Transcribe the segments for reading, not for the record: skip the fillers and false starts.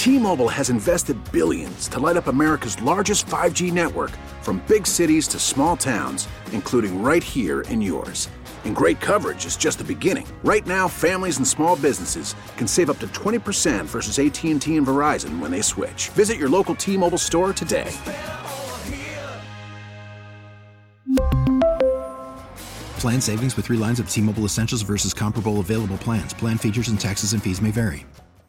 T-Mobile has invested billions to light up America's largest 5G network, from big cities to small towns, including right here in yours. And great coverage is just the beginning. Right now, families and small businesses can save up to 20% versus AT&T and Verizon when they switch. Visit your local T-Mobile store today. Plan savings with 3 lines of T-Mobile Essentials versus comparable available plans. Plan features and taxes and fees may vary.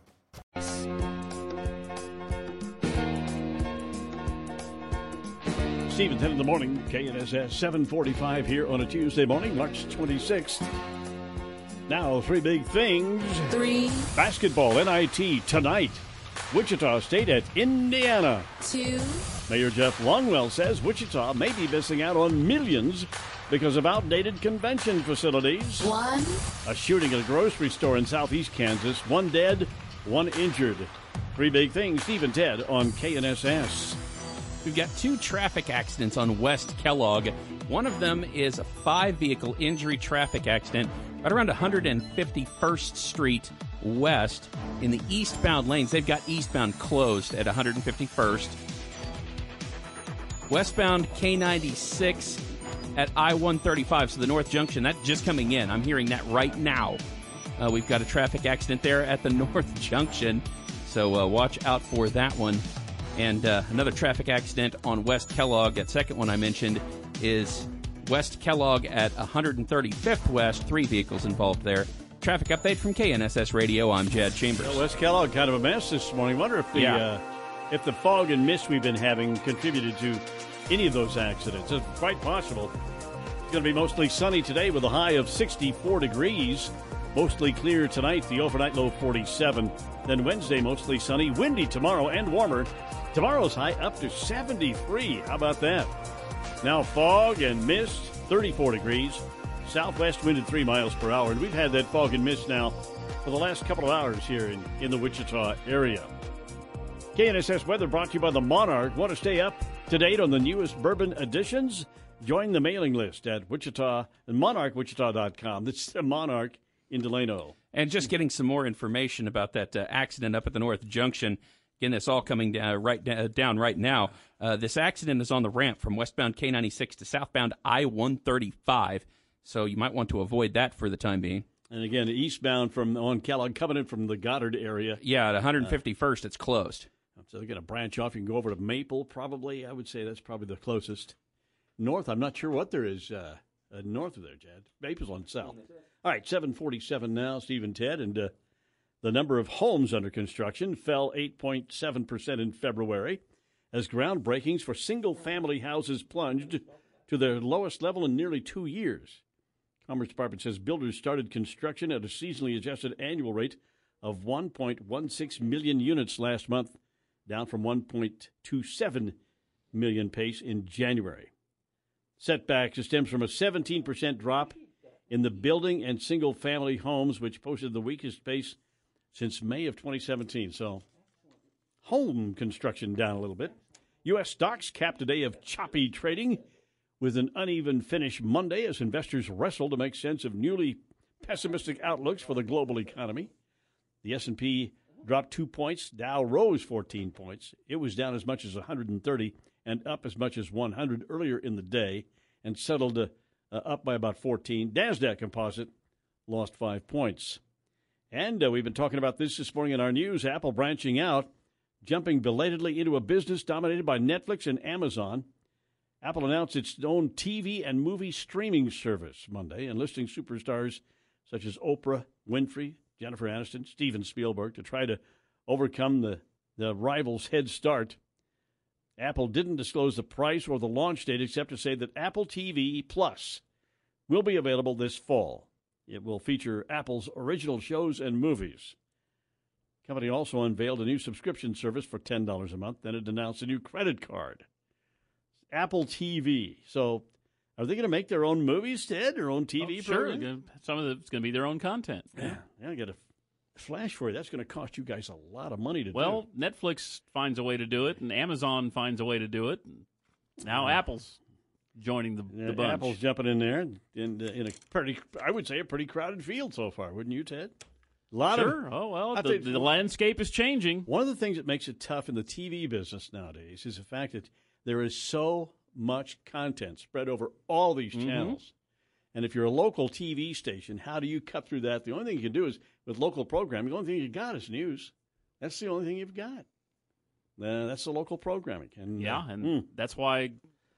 Stephen, 10 in the morning, KNSS 745 here on a Tuesday morning, March 26th. Now, 3 big things. 3. Basketball, NIT, tonight. Wichita State at Indiana. 2. Mayor Jeff Longwell says Wichita may be missing out on millions because of outdated convention facilities. 1. A shooting at a grocery store in southeast Kansas. 1 dead, 1 injured. 3 big things. Steve and Ted on KNSS. We've got 2 traffic accidents on West Kellogg. One of them is a 5-vehicle injury traffic accident right around 151st Street West in the eastbound lanes. They've got eastbound closed at 151st. Westbound K96 at I-135, so the North Junction, that's just coming in. I'm hearing that right now. We've got a traffic accident there at the North Junction, so watch out for that one. And another traffic accident on West Kellogg. That second one I mentioned is West Kellogg at 135th West. 3 vehicles involved there. Traffic update from KNSS Radio. I'm Jed Chambers. Well, West Kellogg kind of a mess this morning. Wonder if the fog and mist we've been having contributed to any of those accidents. It's quite possible. It's going to be mostly sunny today with a high of 64 degrees. Mostly clear tonight, the overnight low 47. Then Wednesday, mostly sunny, windy tomorrow and warmer. Tomorrow's high up to 73. How about that? Now fog and mist, 34 degrees. Southwest wind at 3 miles per hour. And we've had that fog and mist now for the last couple of hours here in the Wichita area. KNSS weather brought to you by the Monarch. Want to stay up to date on the newest bourbon additions? Join the mailing list at monarchwichita.com. That's the Monarch in Delano. And just getting some more information about that accident up at the North Junction. Again, it's all coming down right now. This accident is on the ramp from westbound K96 to southbound I-135, so you might want to avoid that for the time being. And again, eastbound on Kellogg Covenant from the Goddard area. Yeah, at 151st, it's closed. So they're going to branch off. You can go over to Maple, probably. I would say that's probably the closest. North, I'm not sure what there is north of there, Jed. Maple's on south. All right, 7:47 now, Steve and Ted, and the number of homes under construction fell 8.7% in February as groundbreakings for single-family houses plunged to their lowest level in nearly 2 years. Commerce Department says builders started construction at a seasonally adjusted annual rate of 1.16 million units last month, down from 1.27 million pace in January. Setbacks stems from a 17% drop in the building and single-family homes, which posted the weakest pace since May of 2017. So home construction down a little bit. U.S. stocks capped a day of choppy trading with an uneven finish Monday as investors wrestle to make sense of newly pessimistic outlooks for the global economy. The S&P dropped 2 points. Dow rose 14 points. It was down as much as 130 and up as much as 100 earlier in the day and settled up by about 14. NASDAQ composite lost 5 points. And we've been talking about this morning in our news. Apple branching out, jumping belatedly into a business dominated by Netflix and Amazon. Apple announced its own TV and movie streaming service Monday, enlisting superstars such as Oprah Winfrey, Jennifer Aniston, Steven Spielberg to try to overcome the rival's head start. Apple didn't disclose the price or the launch date except to say that Apple TV Plus will be available this fall. It will feature Apple's original shows and movies. The company also unveiled a new subscription service for $10 a month. Then it announced a new credit card. Apple TV. So are they going to make their own movies, Ted? Their own TV program? Sure. Some of it's going to be their own content. Yeah, I got a flash for you. That's going to cost you guys a lot of money to do. Well, Netflix finds a way to do it, and Amazon finds a way to do it. And now Apple's joining the bunch. Apple's jumping in there in a pretty, I would say, a pretty crowded field so far, wouldn't you, Ted? Sure. Oh, well, the landscape is changing. One of the things that makes it tough in the TV business nowadays is the fact that there is so much content spread over all these channels. And if you're a local TV station, how do you cut through that? The only thing you can do is, with local programming, the only thing you got is news. That's the only thing you've got. That's the local programming. And that's why,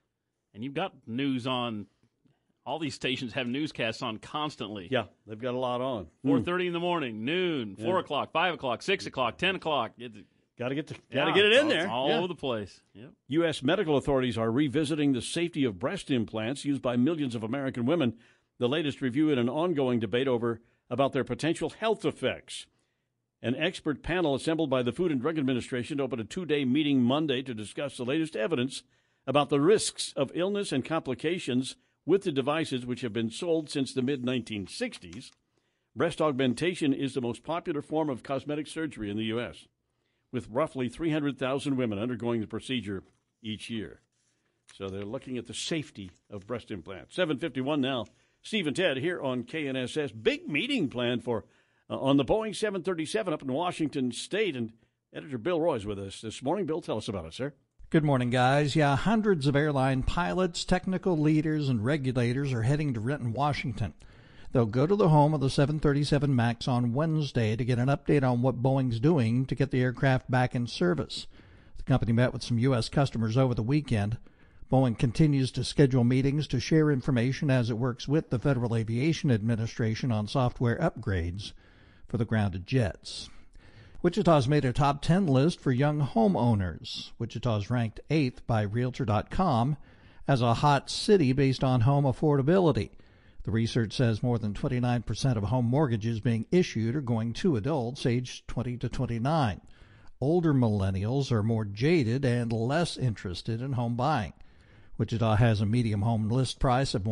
and you've got news on, all these stations have newscasts on constantly. Yeah, they've got a lot on. 4:30 in the morning, noon, 4 o'clock, 5 o'clock, 6 o'clock, 10 o'clock. Got to get it in there. It's all over the place. Yep. U.S. medical authorities are revisiting the safety of breast implants used by millions of American women. The latest review in an ongoing debate about their potential health effects. An expert panel assembled by the Food and Drug Administration opened a 2-day meeting Monday to discuss the latest evidence about the risks of illness and complications with the devices which have been sold since the mid-1960s. Breast augmentation is the most popular form of cosmetic surgery in the U.S., with roughly 300,000 women undergoing the procedure each year. So they're looking at the safety of breast implants. 7:51 now. Steve and Ted here on KNSS. Big meeting planned for on the Boeing 737 up in Washington State. And Editor Bill Roy's with us this morning. Bill, tell us about it, sir. Good morning, guys. Yeah, hundreds of airline pilots, technical leaders, and regulators are heading to Renton, Washington. They'll go to the home of the 737 MAX on Wednesday to get an update on what Boeing's doing to get the aircraft back in service. The company met with some U.S. customers over the weekend. Boeing continues to schedule meetings to share information as it works with the Federal Aviation Administration on software upgrades for the grounded jets. Wichita's made a top 10 list for young homeowners. Wichita's ranked 8th by Realtor.com as a hot city based on home affordability. The research says more than 29% of home mortgages being issued are going to adults aged 20 to 29. Older millennials are more jaded and less interested in home buying. Wichita has a medium home list price of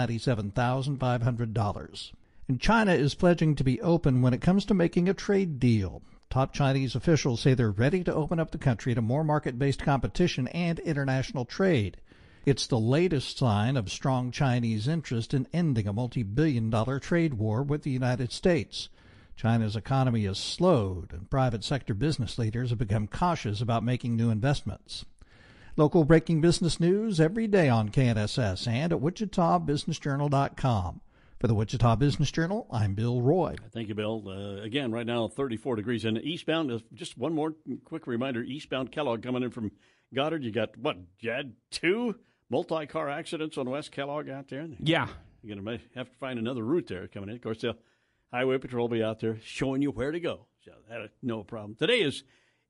$197,500. And China is pledging to be open when it comes to making a trade deal. Top Chinese officials say they're ready to open up the country to more market-based competition and international trade. It's the latest sign of strong Chinese interest in ending a multi-billion-dollar trade war with the United States. China's economy has slowed, and private sector business leaders have become cautious about making new investments. Local breaking business news every day on KNSS and at WichitaBusinessJournal.com. For the Wichita Business Journal, I'm Bill Roy. Thank you, Bill. Again, right now, 34 degrees. And eastbound, just one more quick reminder, eastbound Kellogg coming in from Goddard. You got, Jad, 2 multi-car accidents on West Kellogg out there? Yeah. You're going to have to find another route there coming in. Of course, the Highway Patrol will be out there showing you where to go. So that's no problem. Today is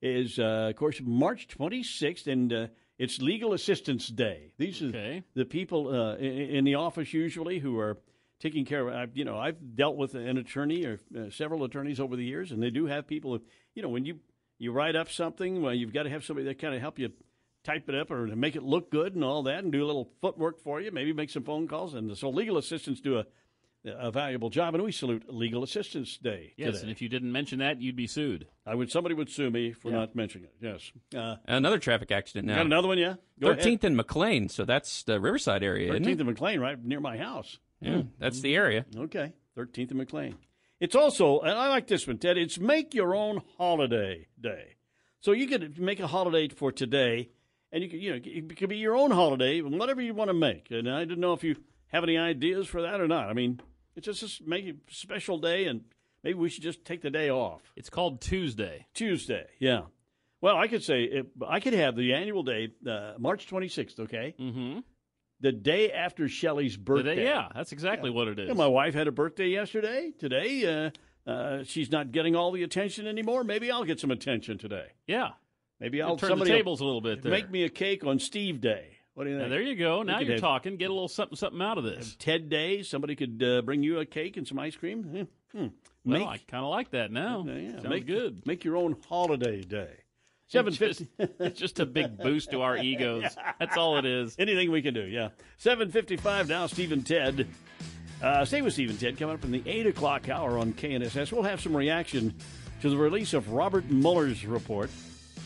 of course, March 26th, and it's Legal Assistance Day. These are the people in the office usually who are taking care of, I've dealt with an attorney or several attorneys over the years, and they do have people, when you write up something, well, you've got to have somebody that kind of help you type it up or make it look good and all that and do a little footwork for you, maybe make some phone calls. And so legal assistants do a valuable job, and we salute Legal Assistance Day today. And if you didn't mention that, you'd be sued. Somebody would sue me for not mentioning it, yes. Another traffic accident now. Got another one, yeah? Go 13th ahead. and McLean, so that's the Riverside area, 13th isn't it? and McLean, right near my house. Yeah, that's the area. Okay, 13th and McLean. It's also, and I like this one, Ted, it's Make Your Own Holiday Day. So you could make a holiday for today, and it could be your own holiday, whatever you want to make. And I didn't know if you have any ideas for that or not. I mean, it's just make a special day, and maybe we should just take the day off. It's called Tuesday. Tuesday, yeah. Well, I could say, I could have the annual day, March 26th, okay? Mm-hmm. The day after Shelley's birthday. Yeah, that's exactly what it is. Yeah, my wife had a birthday yesterday. Today, she's not getting all the attention anymore. Maybe I'll get some attention today. Yeah. Maybe I'll turn the tables a little bit there. Make me a cake on Steve Day. What do you think? There you go. Now you're talking. Get a little something out of this. Ted Day. Somebody could bring you a cake and some ice cream. Well, I kind of like that now. Sounds good. Make your own holiday day. 7:50. It's just a big boost to our egos. That's all it is. Anything we can do, yeah. 7:55 now, Steve and Ted. Stay with Steve and Ted coming up in the 8 o'clock hour on KNSS. We'll have some reaction to the release of Robert Mueller's report.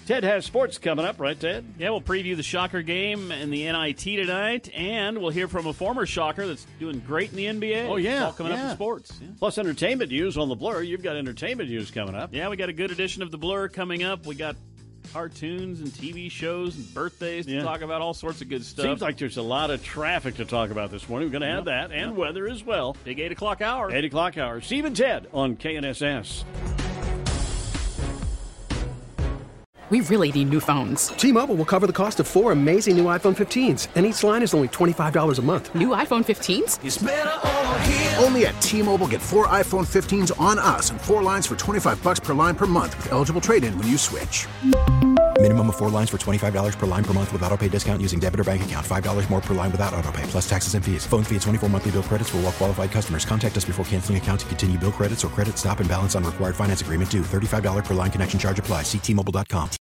Ted has sports coming up, right, Ted? Yeah, we'll preview the Shocker game and the NIT tonight, and we'll hear from a former Shocker that's doing great in the NBA. Oh, yeah. It's all coming up in sports. Yeah. Plus entertainment news on the Blur. You've got entertainment news coming up. Yeah, we got a good edition of the Blur coming up. We got cartoons and TV shows and birthdays to talk about, all sorts of good stuff. Seems like there's a lot of traffic to talk about this morning. We're going to have that and weather as well. Big 8 o'clock hour. 8 o'clock hour. Steve and Ted on KNSS. We really need new phones. T-Mobile will cover the cost of 4 amazing new iPhone 15s, and each line is only $25 a month. New iPhone 15s? It's better over here. Only at T-Mobile, get 4 iPhone 15s on us and 4 lines for $25 per line per month with eligible trade-in when you switch. Minimum of 4 lines for $25 per line per month with autopay discount using debit or bank account. $5 more per line without autopay, plus taxes and fees. Phone fee at 24 monthly bill credits for well-qualified customers. Contact us before canceling account to continue bill credits or credit stop and balance on required finance agreement due. $35 per line connection charge applies. See T-Mobile.com.